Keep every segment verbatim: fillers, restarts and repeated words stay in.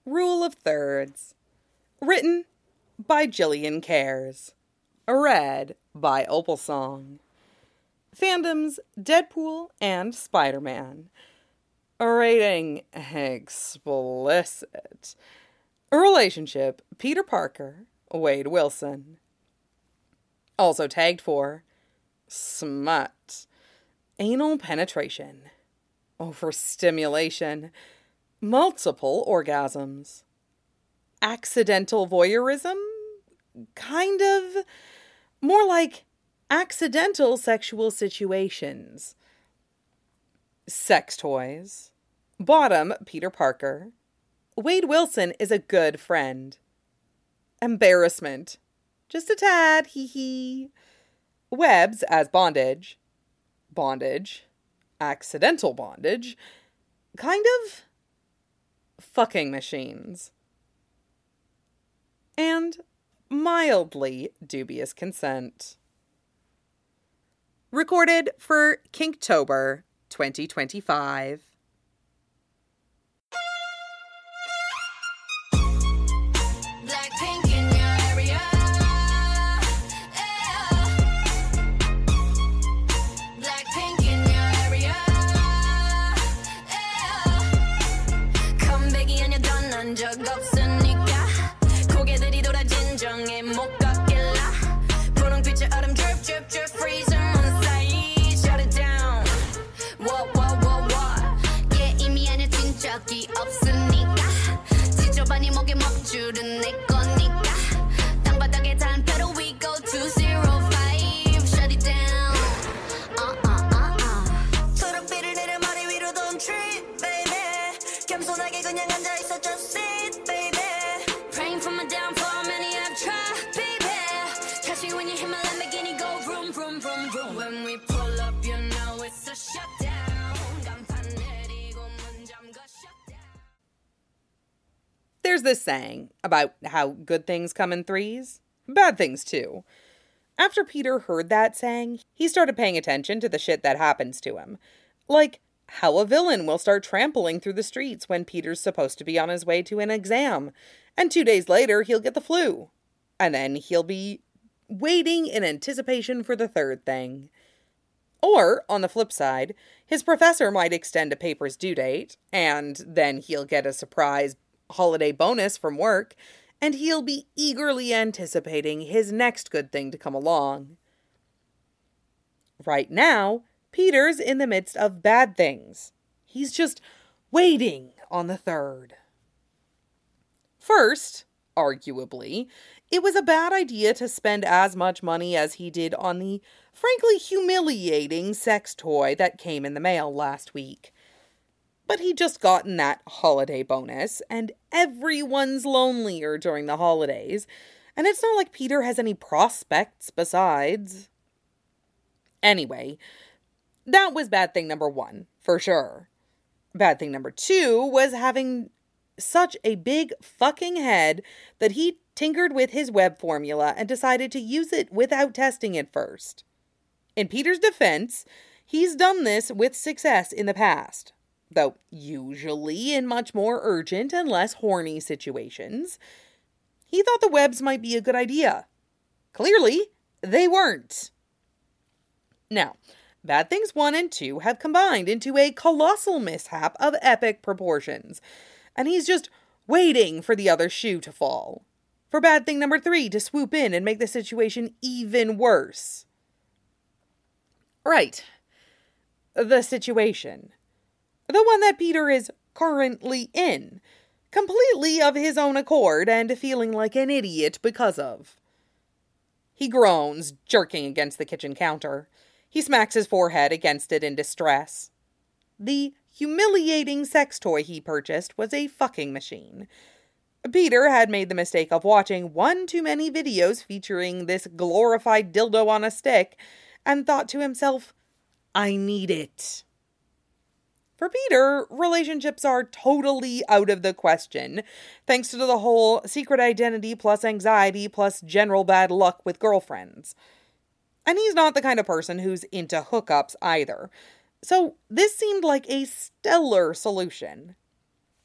Rule of Thirds. Written by Jillian Cares. Read by Opal Song. Fandoms Deadpool and Spider-Man. Rating explicit. Relationship Peter Parker, Wade Wilson. Also tagged for smut, anal penetration, overstimulation, multiple orgasms, accidental voyeurism, kind of, more like accidental sexual situations, sex toys, bottom Peter Parker, Wade Wilson is a good friend, embarrassment, just a tad, hee hee, webs as bondage, bondage, accidental bondage, kind of, fucking machines, and mildly dubious consent. Recorded for Kinktober twenty twenty-five. There's this saying about how good things come in threes, bad things too. After Peter heard that saying, he started paying attention to the shit that happens to him. Like how a villain will start trampling through the streets when Peter's supposed to be on his way to an exam, and two days later he'll get the flu. And then he'll be waiting in anticipation for the third thing. Or, on the flip side, his professor might extend a paper's due date, and then he'll get a surprise holiday bonus from work, and he'll be eagerly anticipating his next good thing to come along. Right now, Peter's in the midst of bad things. He's just waiting on the third. First, arguably, it was a bad idea to spend as much money as he did on the frankly humiliating sex toy that came in the mail last week. But he'd just gotten that holiday bonus, and everyone's lonelier during the holidays, and it's not like Peter has any prospects besides. Anyway, that was bad thing number one, for sure. Bad thing number two was having such a big fucking head that he tinkered with his web formula and decided to use it without testing it first. In Peter's defense, he's done this with success in the past. Though usually in much more urgent and less horny situations. He thought the webs might be a good idea. Clearly, they weren't. Now, Bad Things one and two have combined into a colossal mishap of epic proportions, and he's just waiting for the other shoe to fall. For Bad Thing number three to swoop in and make the situation even worse. Right. The situation. The one that Peter is currently in, completely of his own accord and feeling like an idiot because of. He groans, jerking against the kitchen counter. He smacks his forehead against it in distress. The humiliating sex toy he purchased was a fucking machine. Peter had made the mistake of watching one too many videos featuring this glorified dildo on a stick and thought to himself, I need it. For Peter, relationships are totally out of the question, thanks to the whole secret identity plus anxiety plus general bad luck with girlfriends. And he's not the kind of person who's into hookups either. So this seemed like a stellar solution.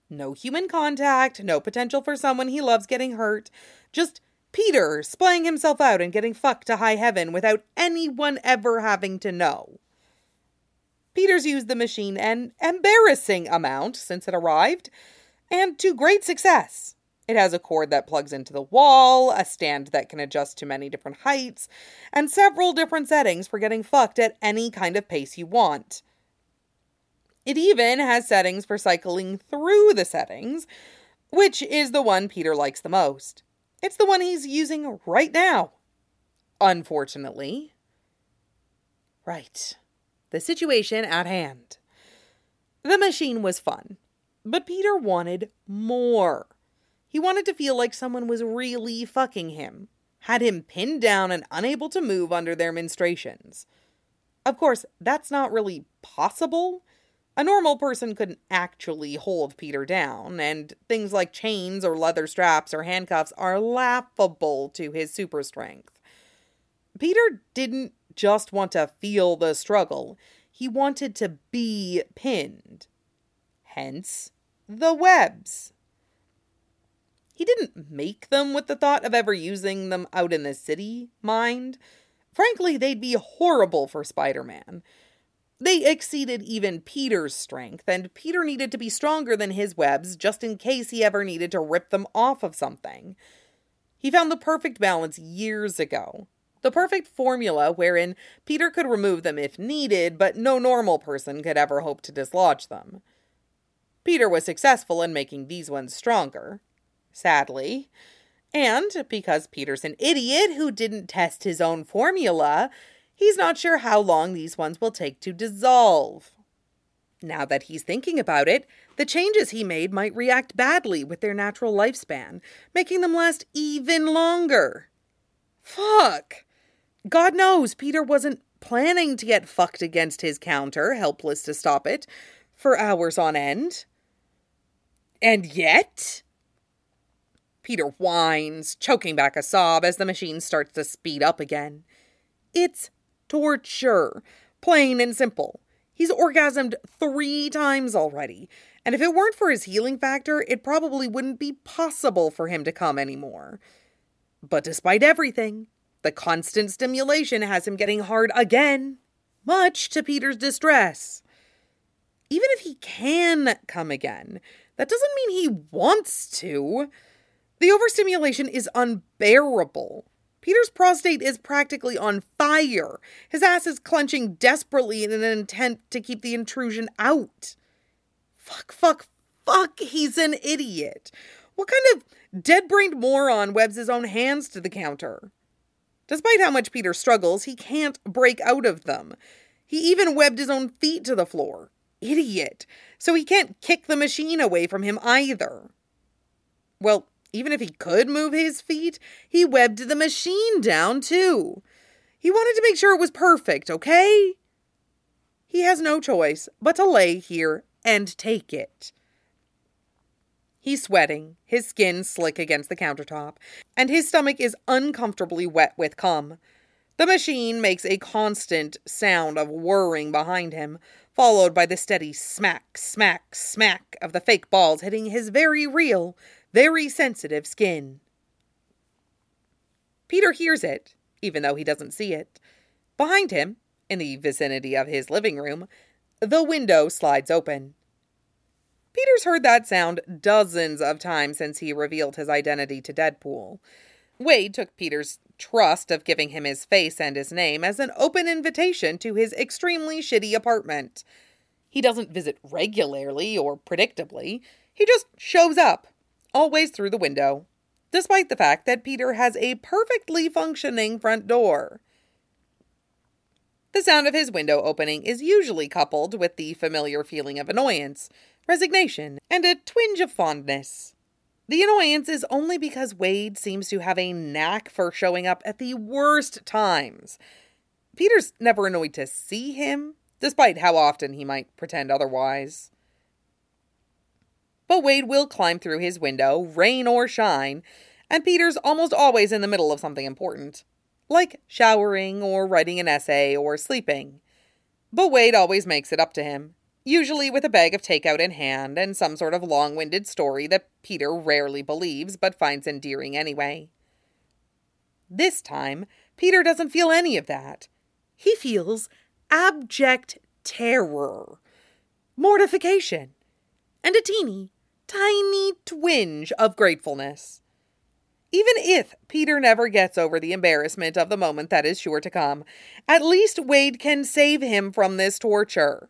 No human contact, no potential for someone he loves getting hurt. Just Peter splaying himself out and getting fucked to high heaven without anyone ever having to know. Peter's used the machine an embarrassing amount since it arrived, and to great success. It has a cord that plugs into the wall, a stand that can adjust to many different heights, and several different settings for getting fucked at any kind of pace you want. It even has settings for cycling through the settings, which is the one Peter likes the most. It's the one he's using right now. Unfortunately. Right. The situation at hand. The machine was fun, but Peter wanted more. He wanted to feel like someone was really fucking him, had him pinned down and unable to move under their menstruations. Of course, that's not really possible. A normal person couldn't actually hold Peter down, and things like chains or leather straps or handcuffs are laughable to his super strength. Peter didn't just want to feel the struggle. He wanted to be pinned. Hence, the webs. He didn't make them with the thought of ever using them out in the city, mind. Frankly, they'd be horrible for Spider-Man. They exceeded even Peter's strength, and Peter needed to be stronger than his webs just in case he ever needed to rip them off of something. He found the perfect balance years ago. The perfect formula wherein Peter could remove them if needed, but no normal person could ever hope to dislodge them. Peter was successful in making these ones stronger. Sadly. And because Peter's an idiot who didn't test his own formula, he's not sure how long these ones will take to dissolve. Now that he's thinking about it, the changes he made might react badly with their natural lifespan, making them last even longer. Fuck! God knows Peter wasn't planning to get fucked against his counter, helpless to stop it, for hours on end. And yet... Peter whines, choking back a sob as the machine starts to speed up again. It's torture. Plain and simple. He's orgasmed three times already, and if it weren't for his healing factor, it probably wouldn't be possible for him to come anymore. But despite everything, the constant stimulation has him getting hard again, much to Peter's distress. Even if he can come again, that doesn't mean he wants to. The overstimulation is unbearable. Peter's prostate is practically on fire. His ass is clenching desperately in an attempt to keep the intrusion out. Fuck, fuck, fuck, he's an idiot. What kind of dead-brained moron webs his own hands to the counter? Despite how much Peter struggles, he can't break out of them. He even webbed his own feet to the floor. Idiot. So he can't kick the machine away from him either. Well, even if he could move his feet, he webbed the machine down too. He wanted to make sure it was perfect, okay? He has no choice but to lay here and take it. He's sweating, his skin slick against the countertop, and his stomach is uncomfortably wet with cum. The machine makes a constant sound of whirring behind him, followed by the steady smack, smack, smack of the fake balls hitting his very real, very sensitive skin. Peter hears it, even though he doesn't see it. Behind him, in the vicinity of his living room, the window slides open. Peter's heard that sound dozens of times since he revealed his identity to Deadpool. Wade took Peter's trust of giving him his face and his name as an open invitation to his extremely shitty apartment. He doesn't visit regularly or predictably. He just shows up. Always through the window, despite the fact that Peter has a perfectly functioning front door. The sound of his window opening is usually coupled with the familiar feeling of annoyance, resignation, and a twinge of fondness. The annoyance is only because Wade seems to have a knack for showing up at the worst times. Peter's never annoyed to see him, despite how often he might pretend otherwise. But Wade will climb through his window, rain or shine, and Peter's almost always in the middle of something important, like showering or writing an essay or sleeping. But Wade always makes it up to him. usually with a bag of takeout in hand and some sort of long-winded story that Peter rarely believes but finds endearing anyway. This time, Peter doesn't feel any of that. He feels abject terror, mortification, and a teeny, tiny twinge of gratefulness. Even if Peter never gets over the embarrassment of the moment that is sure to come, at least Wade can save him from this torture.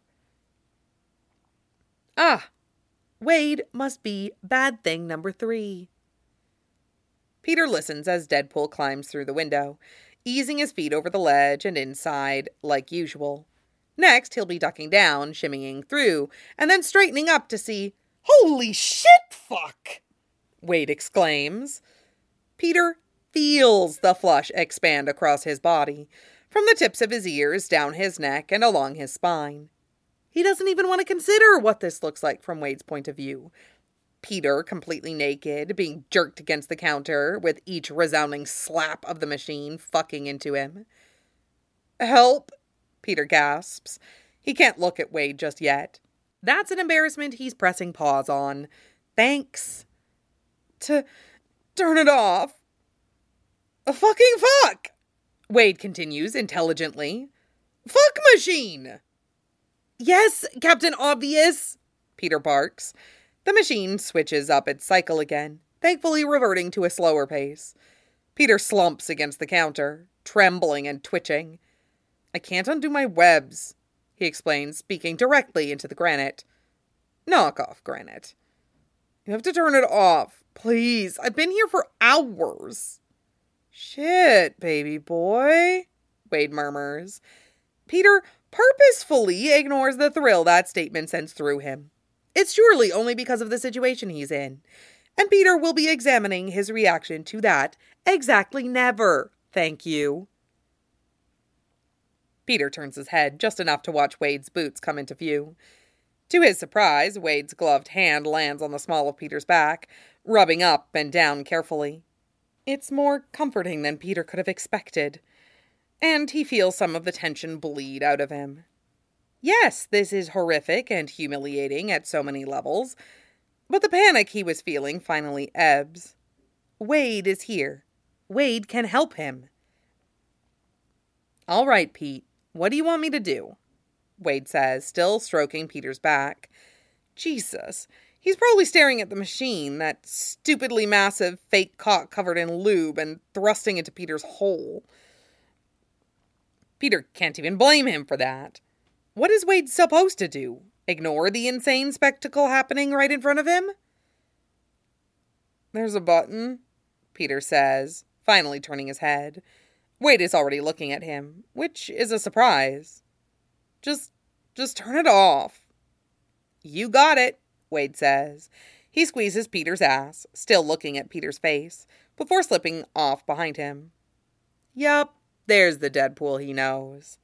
Ah, Wade must be bad thing number three. Peter listens as Deadpool climbs through the window, easing his feet over the ledge and inside like usual. Next, he'll be ducking down, shimmying through, and then straightening up to see, "Holy shit, fuck!" Wade exclaims. Peter feels the flush expand across his body, from the tips of his ears down his neck and along his spine. He doesn't even want to consider what this looks like from Wade's point of view. Peter, completely naked, being jerked against the counter, with each resounding slap of the machine fucking into him. "Help!" Peter gasps. He can't look at Wade just yet. That's an embarrassment he's pressing pause on. Thanks. To turn it off. A fucking fuck! Wade continues intelligently. Fuck machine! Yes, Captain Obvious, Peter barks. The machine switches up its cycle again, thankfully reverting to a slower pace. Peter slumps against the counter, trembling and twitching. "I can't undo my webs," he explains, speaking directly into the granite. "Knock off, granite. You have to turn it off. Please, I've been here for hours." "Shit, baby boy," Wade murmurs. Peter purposefully ignores the thrill that statement sends through him. It's surely only because of the situation he's in. And Peter will be examining his reaction to that exactly never, thank you. Peter turns his head just enough to watch Wade's boots come into view. To his surprise, Wade's gloved hand lands on the small of Peter's back, rubbing up and down carefully. It's more comforting than Peter could have expected, and he feels some of the tension bleed out of him. Yes, this is horrific and humiliating at so many levels, but the panic he was feeling finally ebbs. Wade is here. Wade can help him. "All right, Pete, what do you want me to do?" Wade says, still stroking Peter's back. Jesus, he's probably staring at the machine, that stupidly massive fake cock covered in lube and thrusting into Peter's hole. Peter can't even blame him for that. What is Wade supposed to do? Ignore the insane spectacle happening right in front of him? "There's a button," Peter says, finally turning his head. Wade is already looking at him, which is a surprise. Just, just turn it off." "You got it," Wade says. He squeezes Peter's ass, still looking at Peter's face, before slipping off behind him. Yup, there's the Deadpool he knows.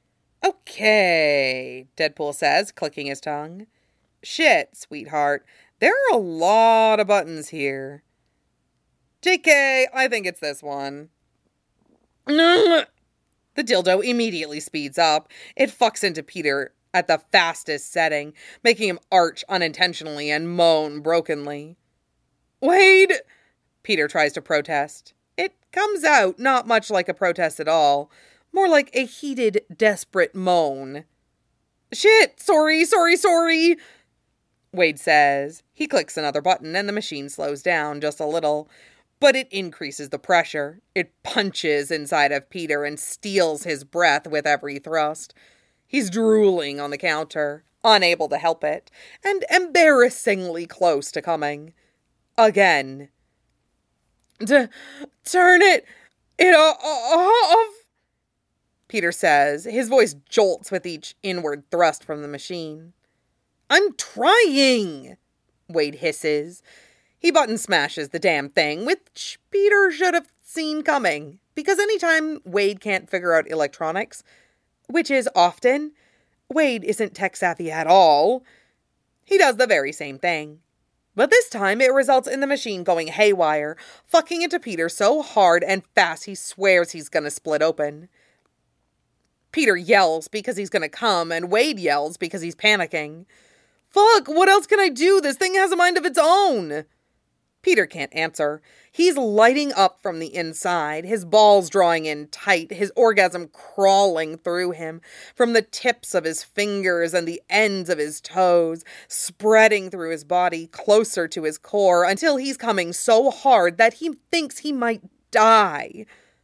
"Okay," Deadpool says, clicking his tongue. "Shit, sweetheart, there are a lot of buttons here. J K, I think it's this one." The dildo immediately speeds up. It fucks into Peter at the fastest setting, making him arch unintentionally and moan brokenly. "Wade!" Peter tries to protest. It comes out not much like a protest at all, more like a heated, desperate moan. "Shit, sorry, sorry, sorry," Wade says. He clicks another button and the machine slows down just a little. But it increases the pressure. It punches inside of Peter and steals his breath with every thrust. He's drooling on the counter, unable to help it, and embarrassingly close to coming. Again. D- turn it, it off, Peter says. His voice jolts with each inward thrust from the machine. "I'm trying," Wade hisses. He button smashes the damn thing, which Peter should have seen coming, because anytime Wade can't figure out electronics, which is often, Wade isn't tech-savvy at all, he does the very same thing. But this time it results in the machine going haywire, fucking into Peter so hard and fast he swears he's gonna split open. Peter yells because he's gonna come, and Wade yells because he's panicking. Fuck, what else can I do? This thing has a mind of its own. Peter can't answer. He's lighting up from the inside, his balls drawing in tight, his orgasm crawling through him, from the tips of his fingers and the ends of his toes, spreading through his body closer to his core until he's coming so hard that he thinks he might die.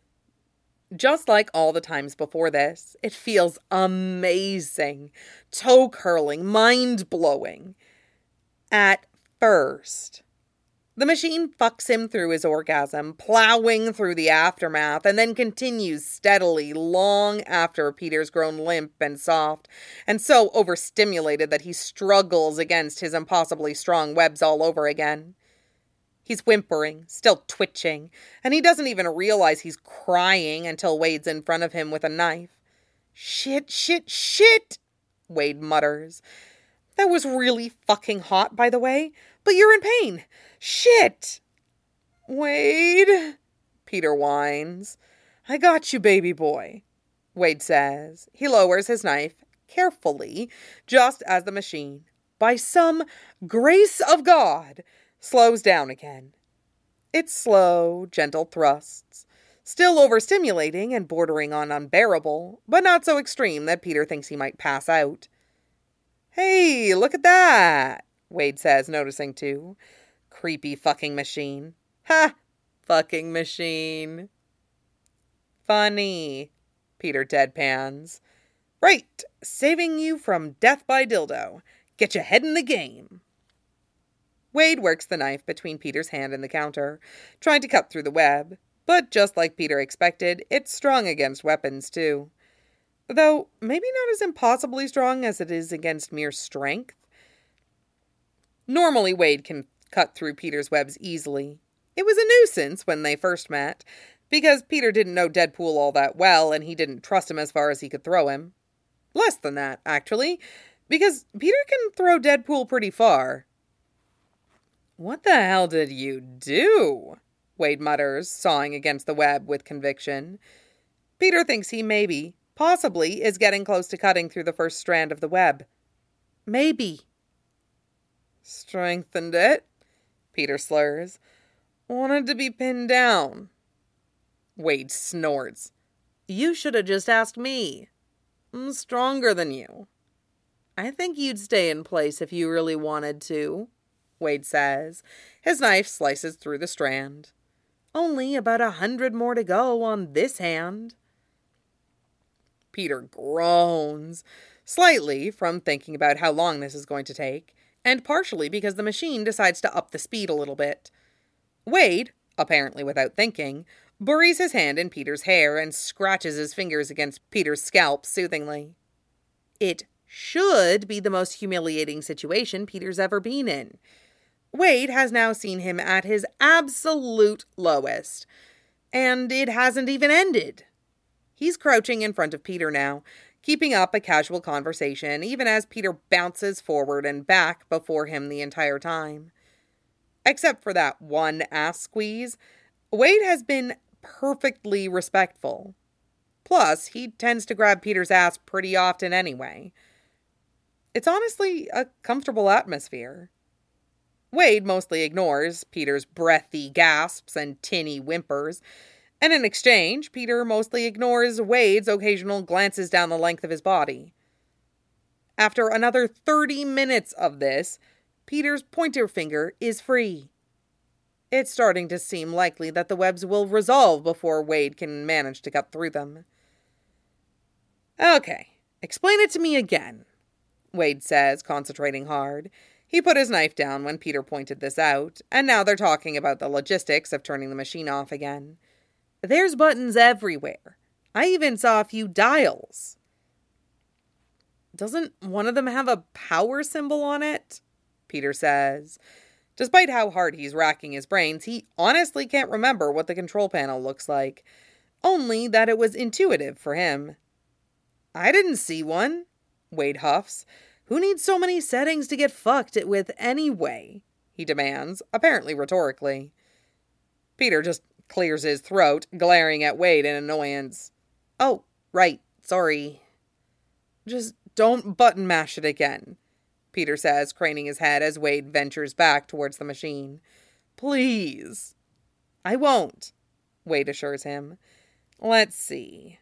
Just like all the times before this, it feels amazing, toe-curling, mind-blowing. At first. The machine fucks him through his orgasm, plowing through the aftermath, and then continues steadily long after Peter's grown limp and soft, and so overstimulated that he struggles against his impossibly strong webs all over again. He's whimpering, still twitching, and he doesn't even realize he's crying until Wade's in front of him with a knife. Shit, shit, shit, Wade mutters. That was really fucking hot, by the way, but you're in pain. Shit! Wade, Peter whines. I got you, baby boy, Wade says. He lowers his knife carefully, just as the machine, by some grace of God, slows down again. It's slow, gentle thrusts, still overstimulating and bordering on unbearable, but not so extreme that Peter thinks he might pass out. Hey, look at that, Wade says, noticing too. Creepy fucking machine. Ha! Fucking machine. Funny, Peter deadpans. Right, saving you from death by dildo. Get your head in the game. Wade works the knife between Peter's hand and the counter, trying to cut through the web, but just like Peter expected, it's strong against weapons too. Though maybe not as impossibly strong as it is against mere strength. Normally Wade can cut through Peter's webs easily. It was a nuisance when they first met, because Peter didn't know Deadpool all that well, and he didn't trust him as far as he could throw him. Less than that, actually, because Peter can throw Deadpool pretty far. What the hell did you do? Wade mutters, sawing against the web with conviction. Peter thinks he maybe, possibly, is getting close to cutting through the first strand of the web. Maybe. Strengthened it, Peter slurs. Wanted to be pinned down. Wade snorts. You should have just asked me. I'm stronger than you. I think you'd stay in place if you really wanted to, Wade says. His knife slices through the strand. Only about a hundred more to go on this hand. Peter groans, slightly from thinking about how long this is going to take, and partially because the machine decides to up the speed a little bit. Wade, apparently without thinking, buries his hand in Peter's hair and scratches his fingers against Peter's scalp soothingly. It should be the most humiliating situation Peter's ever been in. Wade has now seen him at his absolute lowest, and it hasn't even ended. He's crouching in front of Peter now, keeping up a casual conversation, even as Peter bounces forward and back before him the entire time. Except for that one ass squeeze, Wade has been perfectly respectful. Plus, he tends to grab Peter's ass pretty often anyway. It's honestly a comfortable atmosphere. Wade mostly ignores Peter's breathy gasps and tinny whimpers, and in exchange, Peter mostly ignores Wade's occasional glances down the length of his body. After another thirty minutes of this, Peter's pointer finger is free. It's starting to seem likely that the webs will resolve before Wade can manage to cut through them. Okay, explain it to me again, Wade says, concentrating hard. He put his knife down when Peter pointed this out, and now they're talking about the logistics of turning the machine off again. There's buttons everywhere. I even saw a few dials. Doesn't one of them have a power symbol on it? Peter says. Despite how hard he's racking his brains, he honestly can't remember what the control panel looks like. Only that it was intuitive for him. I didn't see one, Wade huffs. Who needs so many settings to get fucked with anyway? He demands, apparently rhetorically. Peter just clears his throat, glaring at Wade in annoyance. Oh, right, Sorry. Just don't button mash it again, Peter says, craning his head as Wade ventures back towards the machine. Please. I won't, Wade assures him. Let's see.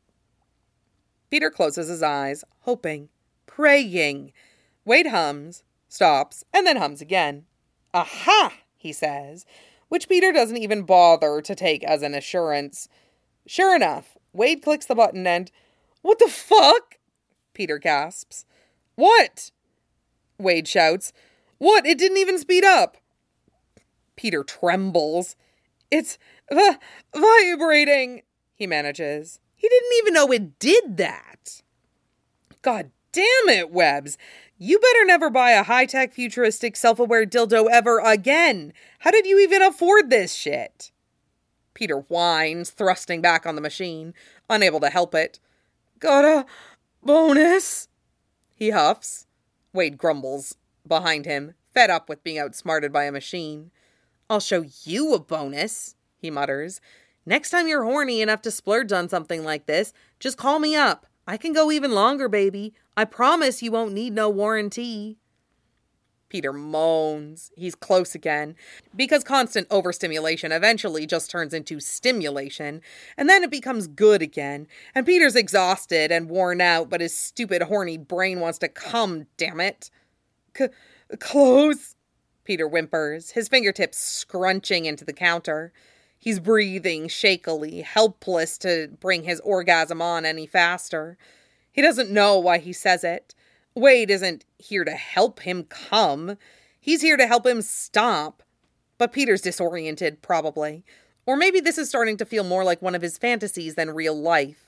Peter closes his eyes, hoping, praying. Wade hums, stops, and then hums again. Aha, he says, which Peter doesn't even bother to take as an assurance. Sure enough, Wade clicks the button and, what the fuck? Peter gasps. What? Wade shouts. What? It didn't even speed up. Peter trembles. It's v- vibrating, he manages. He didn't even know it did that. God damn it, Webbs. You better never buy a high-tech, futuristic, self-aware dildo ever again. How did you even afford this shit? Peter whines, thrusting back on the machine, unable to help it. Got a bonus? He huffs. Wade grumbles behind him, fed up with being outsmarted by a machine. I'll show you a bonus, he mutters. Next time you're horny enough to splurge on something like this, just call me up. I can go even longer, baby. I promise you won't need no warranty. Peter moans. He's close again, because constant overstimulation eventually just turns into stimulation, and then it becomes good again, and Peter's exhausted and worn out, but his stupid, horny brain wants to come, damn it. C- close, Peter whimpers, his fingertips scrunching into the counter. He's breathing shakily, helpless to bring his orgasm on any faster. He doesn't know why he says it. Wade isn't here to help him come. He's here to help him stop. But Peter's disoriented, probably. Or maybe this is starting to feel more like one of his fantasies than real life.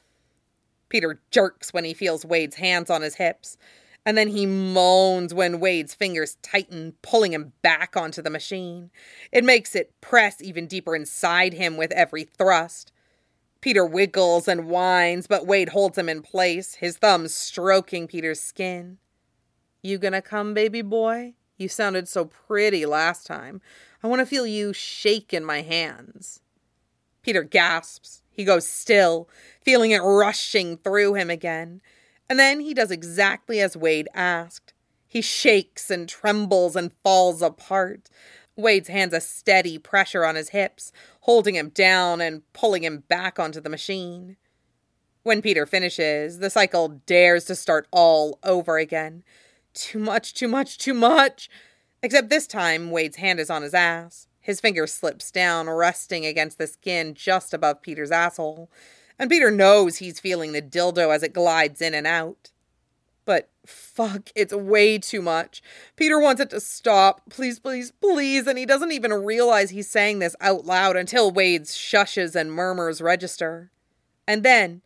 Peter jerks when he feels Wade's hands on his hips. And then he moans when Wade's fingers tighten, pulling him back onto the machine. It makes it press even deeper inside him with every thrust. Peter wiggles and whines, but Wade holds him in place, his thumbs stroking Peter's skin. You gonna come, baby boy? You sounded so pretty last time. I want to feel you shake in my hands. Peter gasps. He goes still, feeling it rushing through him again. And then he does exactly as Wade asked. He shakes and trembles and falls apart. Wade's hands a steady pressure on his hips, holding him down and pulling him back onto the machine. When Peter finishes, the cycle dares to start all over again. Too much, too much, too much. Except this time, Wade's hand is on his ass. His finger slips down, resting against the skin just above Peter's asshole. And Peter knows he's feeling the dildo as it glides in and out. But fuck, it's way too much. Peter wants it to stop. Please, please, please. And he doesn't even realize he's saying this out loud until Wade's shushes and murmurs register. And then,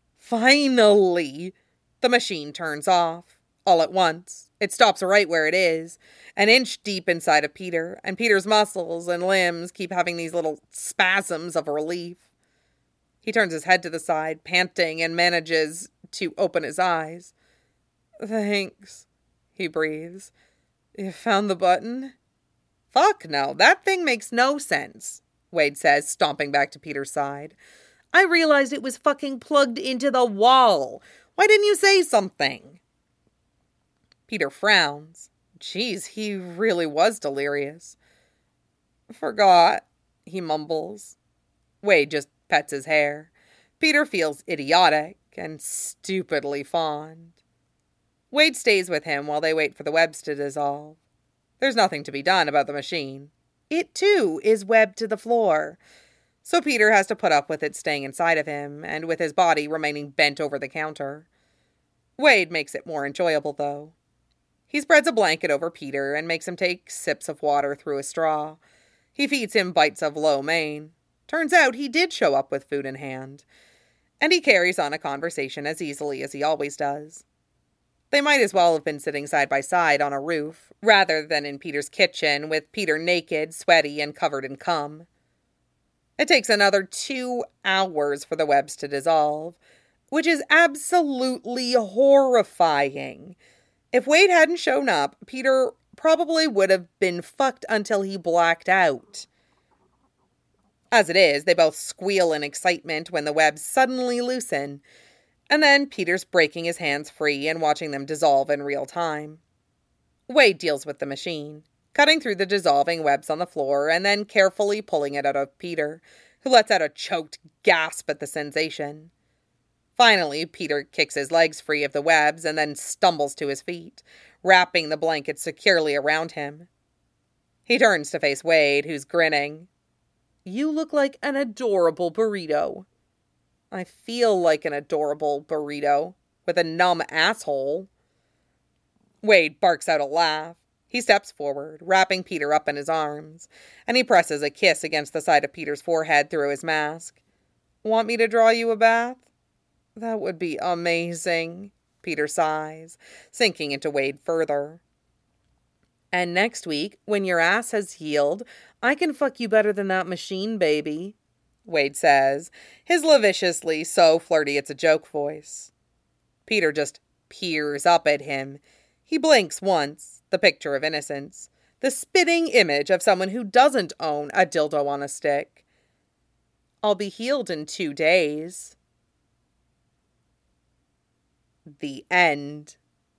finally, the machine turns off. All at once. It stops right where it is, an inch deep inside of Peter, and Peter's muscles and limbs keep having these little spasms of relief. He turns his head to the side, panting, and manages to open his eyes. Thanks, he breathes. You found the button? Fuck no, that thing makes no sense, Wade says, stomping back to Peter's side. I realized it was fucking plugged into the wall. Why didn't you say something? Peter frowns. Jeez, he really was delirious. Forgot, he mumbles. Wade just pets his hair. Peter feels idiotic and stupidly fond. Wade stays with him while they wait for the webs to dissolve. There's nothing to be done about the machine. It, too, is webbed to the floor. So Peter has to put up with it staying inside of him, and with his body remaining bent over the counter. Wade makes it more enjoyable, though. He spreads a blanket over Peter and makes him take sips of water through a straw. He feeds him bites of lo mein. Turns out he did show up with food in hand. And he carries on a conversation as easily as he always does. They might as well have been sitting side by side on a roof, rather than in Peter's kitchen, with Peter naked, sweaty, and covered in cum. It takes another two hours for the webs to dissolve, which is absolutely horrifying. If Wade hadn't shown up, Peter probably would have been fucked until he blacked out. As it is, they both squeal in excitement when the webs suddenly loosen, And then Peter's breaking his hands free and watching them dissolve in real time. Wade deals with the machine, cutting through the dissolving webs on the floor and then carefully pulling it out of Peter, who lets out a choked gasp at the sensation. Finally, Peter kicks his legs free of the webs and then stumbles to his feet, wrapping the blanket securely around him. He turns to face Wade, who's grinning. "You look like an adorable burrito." "I feel like an adorable burrito, with a numb asshole." Wade barks out a laugh. He steps forward, wrapping Peter up in his arms, and he presses a kiss against the side of Peter's forehead through his mask. "Want me to draw you a bath?" "That would be amazing," Peter sighs, sinking into Wade further. "And next week, when your ass has healed, I can fuck you better than that machine, baby," Wade says, his lasciviously so flirty it's a joke voice. Peter just peers up at him. He blinks once, the picture of innocence, the spitting image of someone who doesn't own a dildo on a stick. "I'll be healed in two days. The end.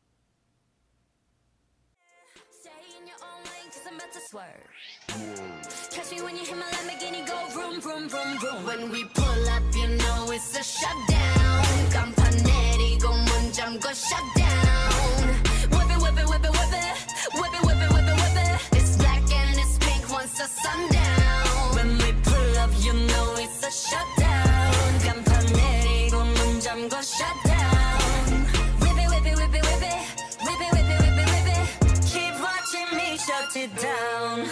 Catch me when you hear my Lamborghini go vroom, vroom, vroom, vroom. When we pull up, you know it's a shutdown. Campaneri go munjam go shut down. Whip it, whip it, whip it, whip it. Whip it, whip it, whip it, whip it. It's black and it's pink once the sundown. When we pull up, you know it's a shutdown. Campaneri go munjam go shut down. Whip it, whip it, whip it, whip it. Whip it, whip it, whip it, whip it. Keep watching me shut it down.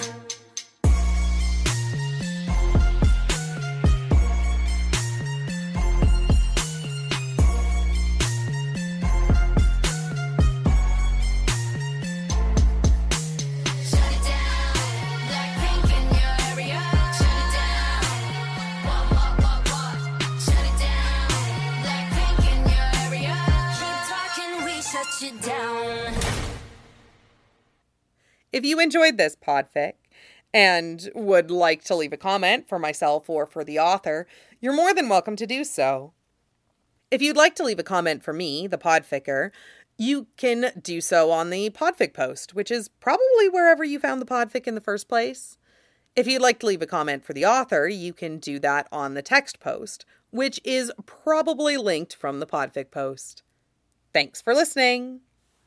If you enjoyed this podfic and would like to leave a comment for myself or for the author, you're more than welcome to do so. If you'd like to leave a comment for me, the podficker, you can do so on the podfic post, which is probably wherever you found the podfic in the first place. If you'd like to leave a comment for the author, you can do that on the text post, which is probably linked from the podfic post. Thanks for listening.